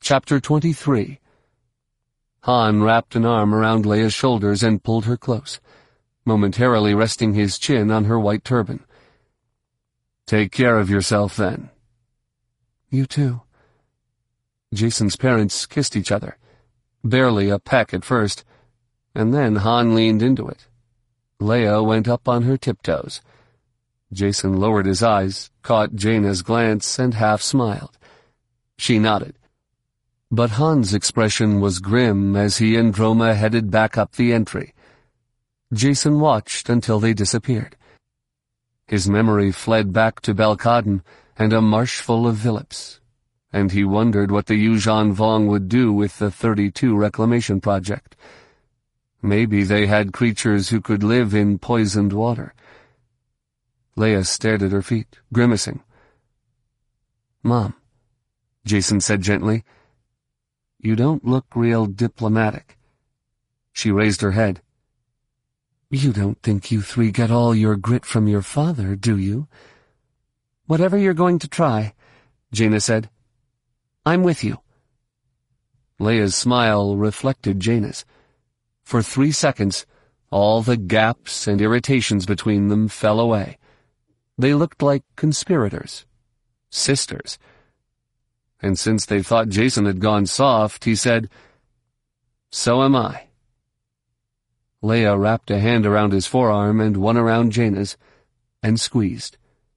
Chapter 23. Han wrapped an arm around Leia's shoulders and pulled her close, momentarily resting his chin on her white turban. "Take care of yourself, then." "You too." Jason's parents kissed each other, barely a peck at first, and then Han leaned into it. Leia went up on her tiptoes. Jason lowered his eyes, caught Jaina's glance, and half smiled. She nodded. But Han's expression was grim as he and Droma headed back up the entry. Jason watched until they disappeared. His memory fled back to Belkadon and a marsh full of Vilips, and he wondered what the Yuuzhan Vong would do with the 32 reclamation project. Maybe they had creatures who could live in poisoned water. Leia stared at her feet, grimacing. "Mom," Jason said gently, "you don't look real diplomatic." She raised her head. "You don't think you three get all your grit from your father, do you?" "Whatever you're going to try," Jaina said. "I'm with you." Leia's smile reflected Jaina's. For 3 seconds, all the gaps and irritations between them fell away. They looked like conspirators. Sisters. And since they thought Jason had gone soft, he said, "So am I." Leia wrapped a hand around his forearm and one around Jaina's, and squeezed.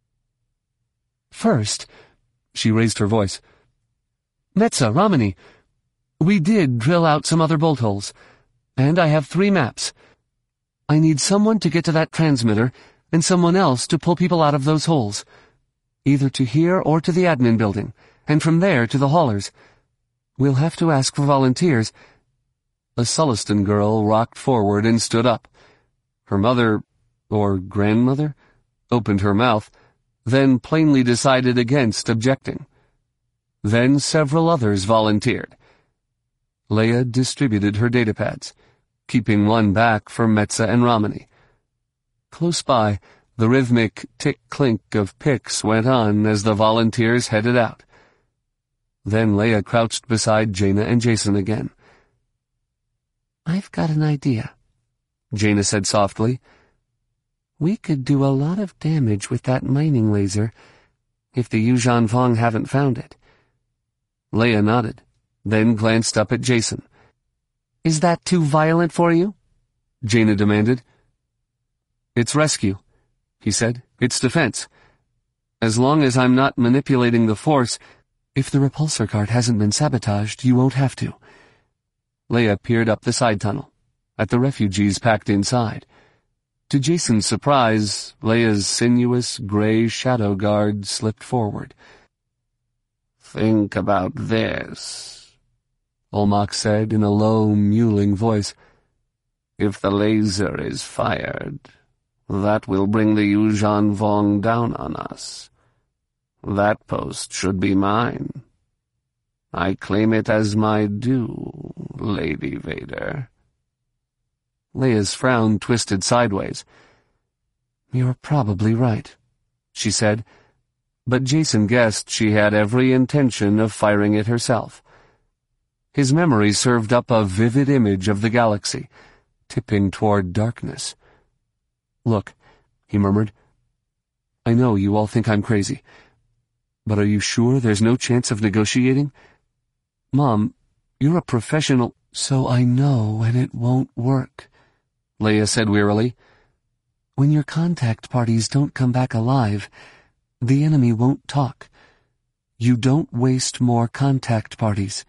"First," she raised her voice, "Metza, Ramani, we did drill out some other bolt holes, and I have 3 maps. I need someone to get to that transmitter and someone else to pull people out of those holes, either to here or to the admin building, and from there to the haulers. We'll have to ask for volunteers." A Sullustan girl rocked forward and stood up. Her mother, or grandmother, opened her mouth, then plainly decided against objecting. Then several others volunteered. Leia distributed her datapads, keeping one back for Metza and Ramani. Close by, the rhythmic tick-clink of picks went on as the volunteers headed out. Then Leia crouched beside Jaina and Jason again. "I've got an idea," Jaina said softly. "We could do a lot of damage with that mining laser, if the Yuuzhan Vong haven't found it." Leia nodded, then glanced up at Jason. "Is that too violent for you?" Jaina demanded. "It's rescue," he said. "It's defense. As long as I'm not manipulating the Force, if the repulsor cart hasn't been sabotaged, you won't have to." Leia peered up the side tunnel, at the refugees packed inside. To Jason's surprise, Leia's sinuous gray shadow guard slipped forward. "Think about this," Olmec said in a low, mewling voice. "If the laser is fired, that will bring the Yuuzhan Vong down on us. That post should be mine. I claim it as my due, Lady Vader." Leia's frown twisted sideways. "You're probably right," she said, but Jason guessed she had every intention of firing it herself. His memory served up a vivid image of the galaxy, tipping toward darkness. "Look," he murmured, "I know you all think I'm crazy, but are you sure there's no chance of negotiating? Mom, you're a professional." "So I know, and it won't work," Leia said wearily. "When your contact parties don't come back alive, the enemy won't talk. You don't waste more contact parties."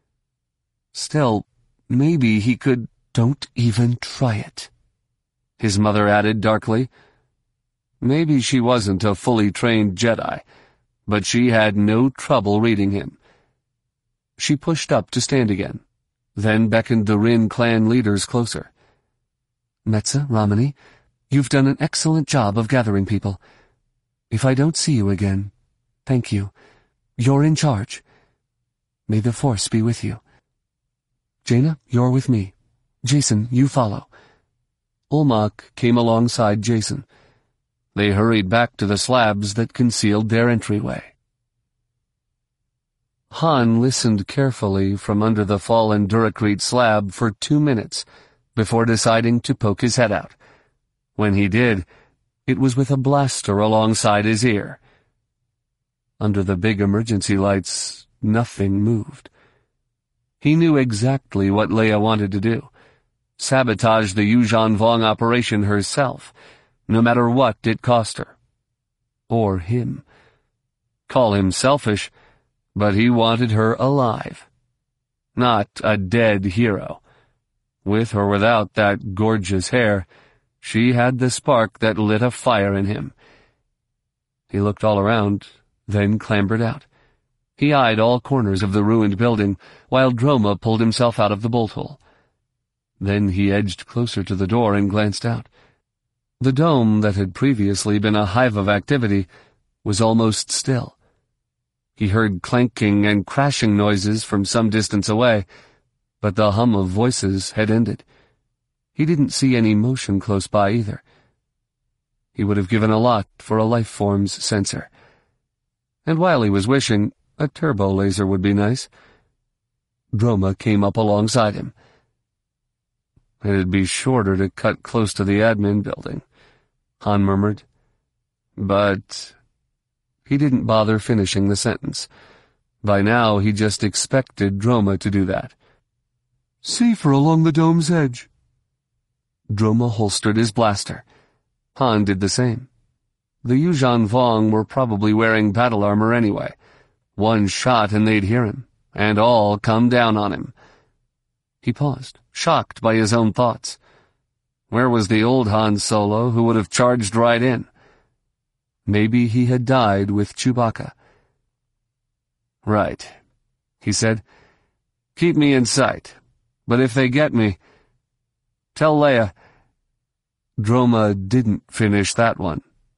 "Still, maybe he could—" "Don't even try it," his mother added darkly. Maybe she wasn't a fully trained Jedi, but she had no trouble reading him. She pushed up to stand again, then beckoned the Rin clan leaders closer. "Metza, Ramani, you've done an excellent job of gathering people. If I don't see you again, thank you. You're in charge. May the Force be with you. Jaina, you're with me. Jason, you follow." Olmec came alongside Jason. They hurried back to the slabs that concealed their entryway. Han listened carefully from under the fallen Duracrete slab for 2 minutes before deciding to poke his head out. When he did, it was with a blaster alongside his ear. Under the big emergency lights, nothing moved. He knew exactly what Leia wanted to do. Sabotage the Yuuzhan Vong operation herself, no matter what it cost her. Or him. Call him selfish, but he wanted her alive. Not a dead hero. With or without that gorgeous hair, she had the spark that lit a fire in him. He looked all around, then clambered out. He eyed all corners of the ruined building, while Droma pulled himself out of the bolt hole. Then he edged closer to the door and glanced out. The dome that had previously been a hive of activity was almost still. He heard clanking and crashing noises from some distance away, but the hum of voices had ended. He didn't see any motion close by either. He would have given a lot for a life-forms sensor. And while he was wishing, a turbo laser would be nice. Droma came up alongside him. It'd be shorter to cut close to the admin building, Han murmured. But he didn't bother finishing the sentence. By now, he just expected Droma to do that. Safer along the dome's edge. Droma holstered his blaster. Han did the same. The Yuuzhan Vong were probably wearing battle armor anyway. One shot and they'd hear him, and all come down on him. He paused, shocked by his own thoughts. Where was the old Han Solo who would have charged right in? Maybe he had died with Chewbacca. Right, he said. Keep me in sight, but if they get me, tell Leia. Droma didn't finish that one.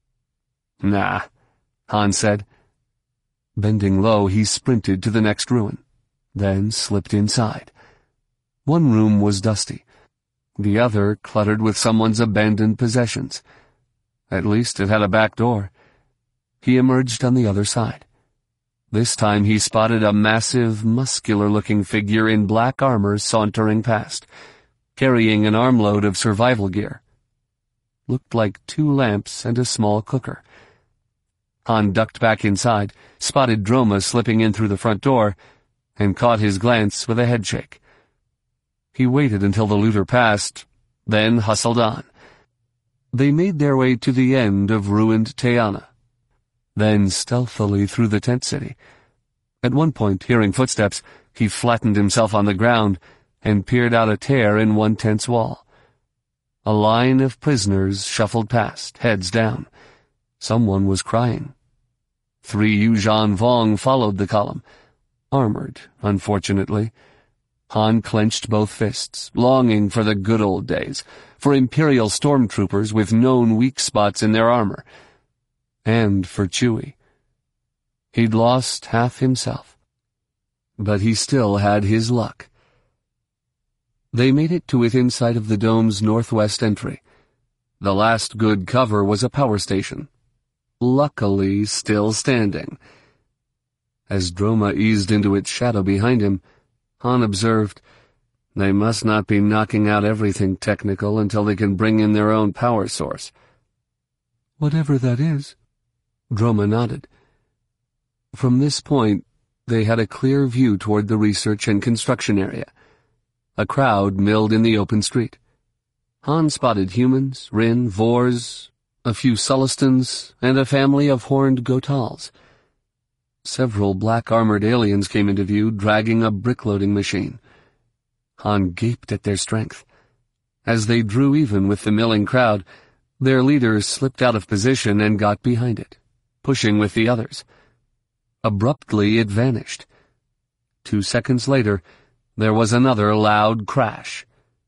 Nah, Han said. Bending low, he sprinted to the next ruin, then slipped inside. One room was dusty, the other cluttered with someone's abandoned possessions. At least it had a back door. He emerged on the other side. This time he spotted a massive, muscular-looking figure in black armor sauntering past, carrying an armload of survival gear. Looked like 2 lamps and a small cooker. Han ducked back inside, spotted Droma slipping in through the front door, and caught his glance with a headshake. He waited until the looter passed, then hustled on. They made their way to the end of ruined Teana, then stealthily through the tent city. At one point, hearing footsteps, he flattened himself on the ground and peered out a tear in one tent's wall. A line of prisoners shuffled past, heads down. Someone was crying. 3 Yuuzhan Vong followed the column, armored, unfortunately. Han clenched both fists, longing for the good old days, for Imperial stormtroopers with known weak spots in their armor, and for Chewie. He'd lost half himself, but he still had his luck. They made it to within sight of the dome's northwest entry. The last good cover was a power station, luckily still standing. As Droma eased into its shadow behind him, Han observed, they must not be knocking out everything technical until they can bring in their own power source. Whatever that is. Droma nodded. From this point, they had a clear view toward the research and construction area. A crowd milled in the open street. Han spotted humans, Rin, Vors, a few Sullustans, and a family of horned Gotals. Several black-armored aliens came into view, dragging a brick-loading machine. Han gaped at their strength. As they drew even with the milling crowd, their leader slipped out of position and got behind it, pushing with the others. Abruptly, it vanished. 2 seconds later, there was another loud crash.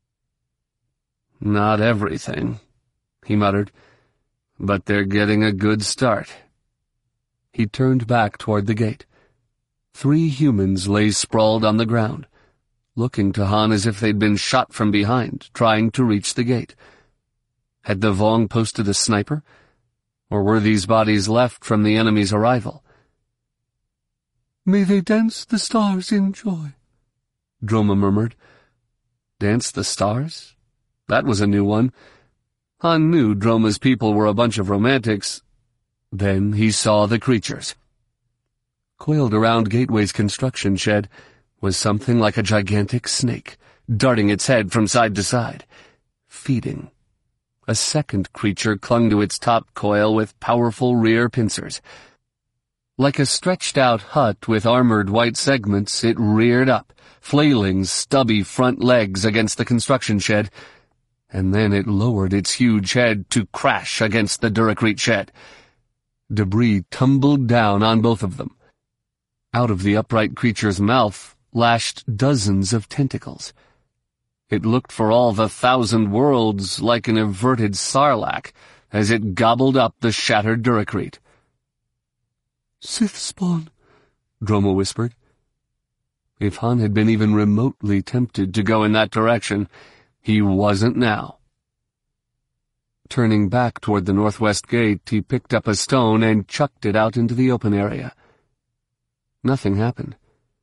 Not everything, he muttered, but they're getting a good start. He turned back toward the gate. 3 humans lay sprawled on the ground, looking to Han as if they'd been shot from behind, trying to reach the gate. Had the Vong posted a sniper? Or were these bodies left from the enemy's arrival? May they dance the stars in joy, Droma murmured. Dance the stars? That was a new one. Han knew Droma's people were a bunch of romantics. Then he saw the creatures. Coiled around Gateway's construction shed was something like a gigantic snake, darting its head from side to side, feeding. A second creature clung to its top coil with powerful rear pincers. Like a stretched-out hut with armored white segments, it reared up, flailing stubby front legs against the construction shed, and then it lowered its huge head to crash against the Durakrit shed. Debris tumbled down on both of them. Out of the upright creature's mouth lashed dozens of tentacles. It looked for all the 1,000 worlds like an averted sarlacc as it gobbled up the shattered Durakrit. Sith spawn, Droma whispered. If Han had been even remotely tempted to go in that direction, he wasn't now. Turning back toward the northwest gate, he picked up a stone and chucked it out into the open area. Nothing happened.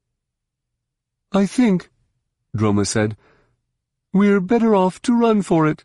I think, Droma said, we're better off to run for it.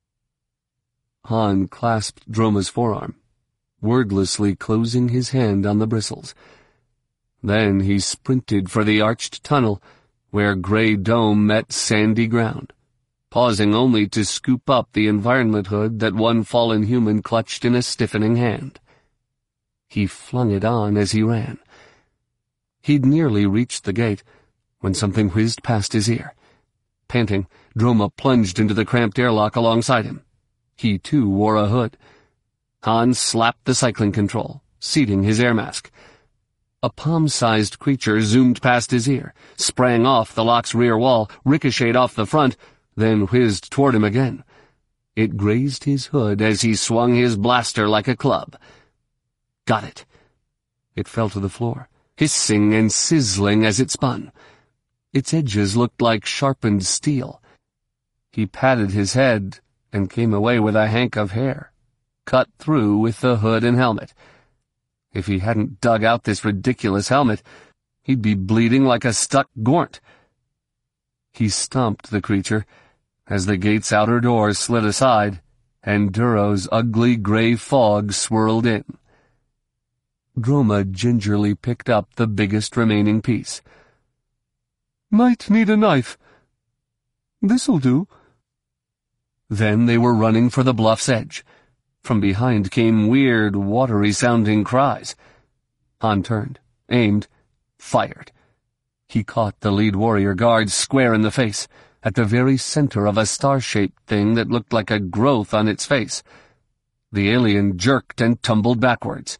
Han clasped Droma's forearm, wordlessly closing his hand on the bristles. Then he sprinted for the arched tunnel, where Grey Dome met sandy ground, pausing only to scoop up the environment hood that one fallen human clutched in a stiffening hand. He flung it on as he ran. He'd nearly reached the gate when something whizzed past his ear. Panting, Droma plunged into the cramped airlock alongside him. He, too, wore a hood. Han slapped the cycling control, seating his air mask. A palm-sized creature zoomed past his ear, sprang off the lock's rear wall, ricocheted off the front, then whizzed toward him again. It grazed his hood as he swung his blaster like a club. Got it. It fell to the floor, hissing and sizzling as it spun. Its edges looked like sharpened steel. He patted his head and came away with a hank of hair, cut through with the hood and helmet. If he hadn't dug out this ridiculous helmet, he'd be bleeding like a stuck gort. He stomped the creature as the gate's outer door slid aside and Duro's ugly gray fog swirled in. Droma gingerly picked up the biggest remaining piece. Might need a knife. This'll do. Then they were running for the bluff's edge. From behind came weird, watery-sounding cries. Han turned, aimed, fired. He caught the lead warrior guard square in the face, at the very center of a star-shaped thing that looked like a growth on its face. The alien jerked and tumbled backwards.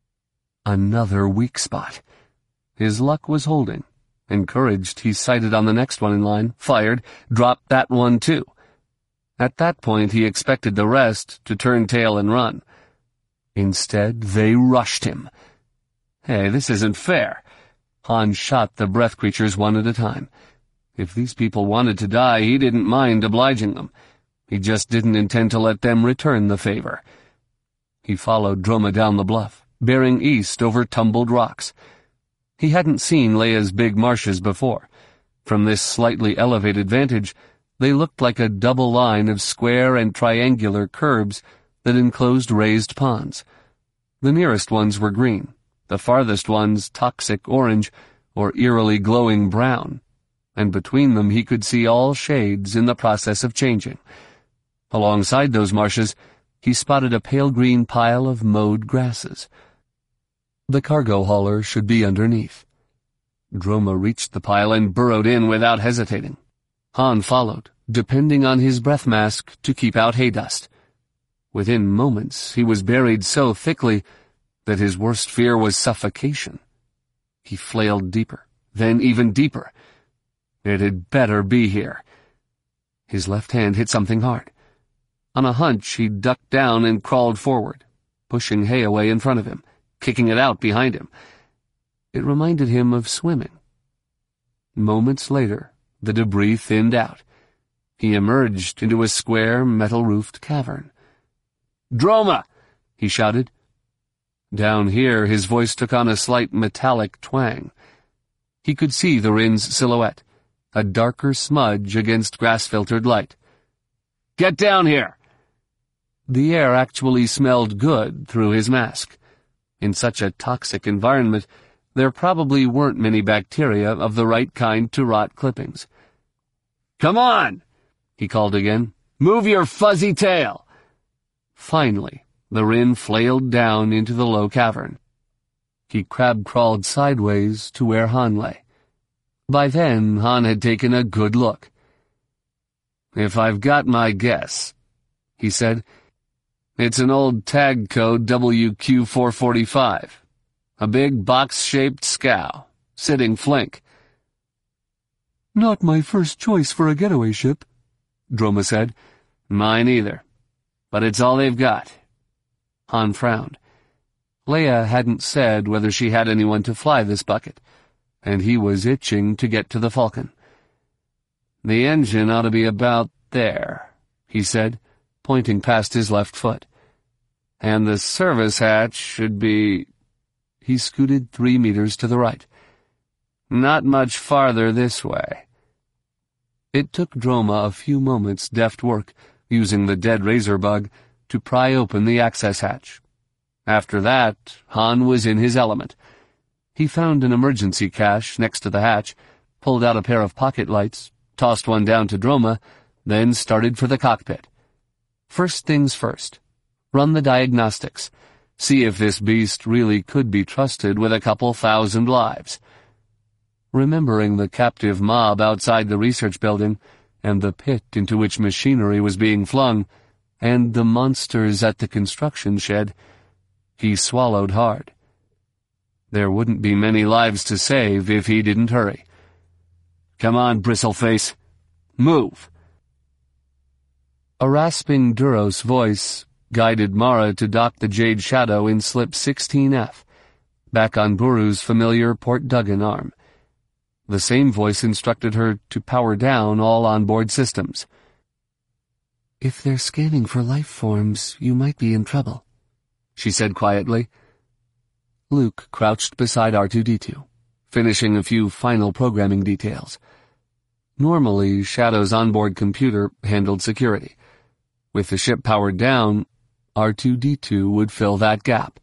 Another weak spot. His luck was holding. Encouraged, he sighted on the next one in line, fired, dropped that one too. At that point, he expected the rest to turn tail and run. Instead, they rushed him. Hey, this isn't fair. Han shot the breath creatures one at a time. If these people wanted to die, he didn't mind obliging them. He just didn't intend to let them return the favor. He followed Droma down the bluff, bearing east over tumbled rocks. He hadn't seen Leia's big marshes before. From this slightly elevated vantage, they looked like a double line of square and triangular curbs that enclosed raised ponds. The nearest ones were green, the farthest ones toxic orange or eerily glowing brown, and between them he could see all shades in the process of changing. Alongside those marshes, he spotted a pale green pile of mowed grasses. The cargo hauler should be underneath. Droma reached the pile and burrowed in without hesitating. Han followed, depending on his breath mask to keep out hay dust. Within moments, he was buried so thickly that his worst fear was suffocation. He flailed deeper, then even deeper. It had better be here. His left hand hit something hard. On a hunch, he ducked down and crawled forward, pushing hay away in front of him, kicking it out behind him. It reminded him of swimming. Moments later, the debris thinned out. He emerged into a square, metal-roofed cavern. "Droma!" he shouted. Down here, his voice took on a slight metallic twang. He could see the Rin's silhouette, a darker smudge against grass-filtered light. "Get down here!" The air actually smelled good through his mask. In such a toxic environment, there probably weren't many bacteria of the right kind to rot clippings. "Come on!" he called again. "Move your fuzzy tail!" Finally, the Rin flailed down into the low cavern. He crab-crawled sideways to where Han lay. By then, Han had taken a good look. "If I've got my guess," he said, "it's an old tag code WQ-445. A big box-shaped scow, sitting flink." "Not my first choice for a getaway ship," Droma said. "Mine either. But it's all they've got." Han frowned. Leia hadn't said whether she had anyone to fly this bucket, and he was itching to get to the Falcon. "The engine ought to be about there," he said, pointing past his left foot. "And the service hatch should be—" He scooted 3 meters to the right. "Not much farther this way." It took Droma a few moments' deft work, using the dead razor bug, to pry open the access hatch. After that, Han was in his element. He found an emergency cache next to the hatch, pulled out a pair of pocket lights, tossed one down to Droma, then started for the cockpit. First things first. Run the diagnostics. See if this beast really could be trusted with a couple thousand lives. Remembering the captive mob outside the research building, and the pit into which machinery was being flung, and the monsters at the construction shed, he swallowed hard. There wouldn't be many lives to save if he didn't hurry. "Come on, Bristleface. Move!" A rasping Duros voice guided Mara to dock the Jade Shadow in slip 16F, back on Buru's familiar Port Duggan arm. The same voice instructed her to power down all onboard systems. "If they're scanning for life forms, you might be in trouble," she said quietly. Luke crouched beside R2-D2, finishing a few final programming details. Normally, Shadow's onboard computer handled security. With the ship powered down, R2-D2 would fill that gap.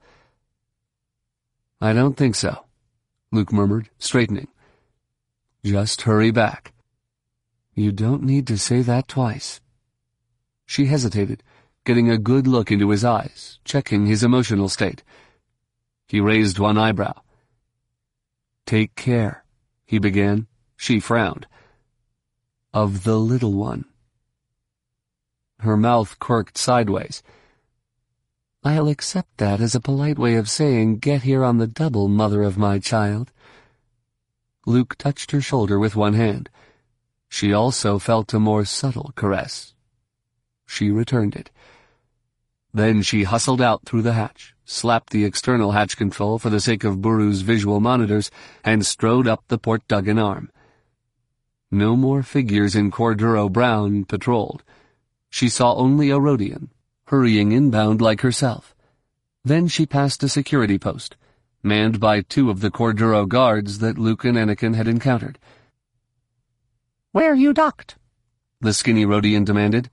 "I don't think so," Luke murmured, straightening. "Just hurry back." "You don't need to say that twice." She hesitated, getting a good look into his eyes, checking his emotional state. He raised one eyebrow. "Take care," he began. She frowned. "Of the little one." Her mouth quirked sideways. "I'll accept that as a polite way of saying, get here on the double, mother of my child." Luke touched her shoulder with one hand. She also felt a more subtle caress. She returned it. Then she hustled out through the hatch, slapped the external hatch control for the sake of Buru's visual monitors, and strode up the Port Duggan arm. No more figures in Corduro Brown patrolled. She saw only a Rodian, hurrying inbound like herself. Then she passed a security post, manned by 2 of the Corduro guards that Luke and Anakin had encountered. "Where you docked?" the skinny Rodian demanded.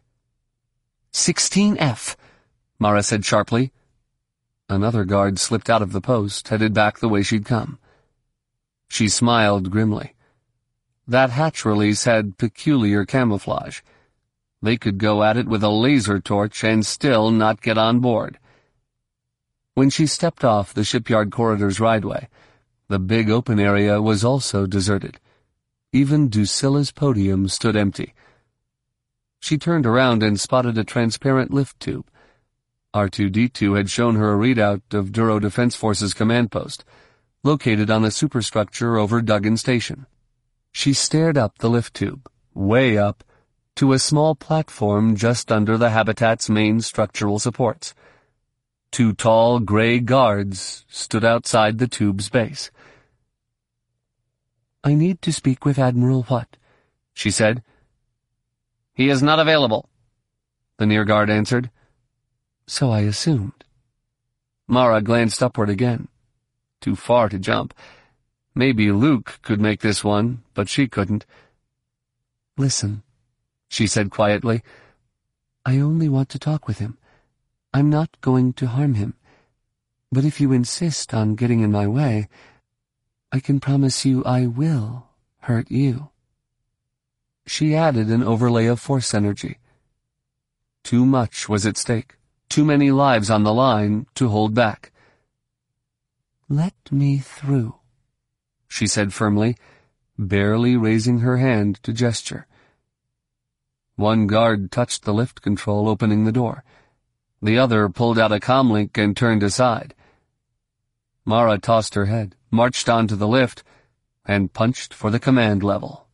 16F, Mara said sharply. Another guard slipped out of the post, headed back the way she'd come. She smiled grimly. That hatch release had peculiar camouflage. They could go at it with a laser torch and still not get on board. When she stepped off the shipyard corridor's rideway, the big open area was also deserted. Even Ducilla's podium stood empty. She turned around and spotted a transparent lift tube. R2-D2 had shown her a readout of Duro Defense Force's command post, located on a superstructure over Duggan Station. She stared up the lift tube, way up, to a small platform just under the habitat's main structural supports. 2 tall, gray guards stood outside the tube's base. "I need to speak with Admiral What," she said. "He is not available," the near guard answered. "So I assumed." Mara glanced upward again. Too far to jump. Maybe Luke could make this one, but she couldn't. "Listen," she said quietly. "I only want to talk with him. I'm not going to harm him. But if you insist on getting in my way, I can promise you I will hurt you." She added an overlay of force energy. Too much was at stake, too many lives on the line to hold back. "Let me through," she said firmly, barely raising her hand to gesture. One guard touched the lift control, opening the door. The other pulled out a comlink and turned aside. Mara tossed her head, marched onto the lift, and punched for the command level.